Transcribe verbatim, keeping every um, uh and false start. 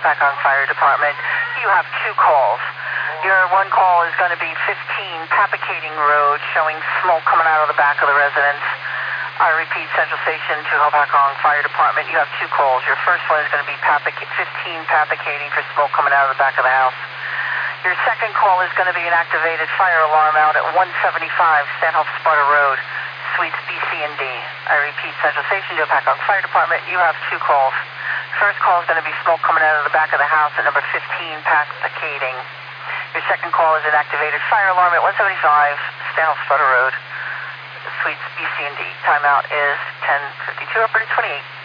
Hopatcong Fire Department. You have two calls. Your one call is going to be fifteen Papacating Road, showing smoke coming out of the back of the residence. I repeat, Central Station to Hopatcong Fire Department. You have two calls. Your first one is going to be Papac fifteen Papacating for smoke coming out of the back of the house. Your second call is going to be an activated fire alarm out at one seventy-five Stanhope Sparta Road, Suites B, C, and D. I repeat, Central Station to Hopatcong Fire Department. You have two calls. First call is going to be smoke coming out of the back of the house at number fifteen Papacating. Your second call is an activated fire alarm at one seventy-five Stanhope Sparta Road, Suites B, C, and D. Timeout is ten fifty-two, operator twenty-eight.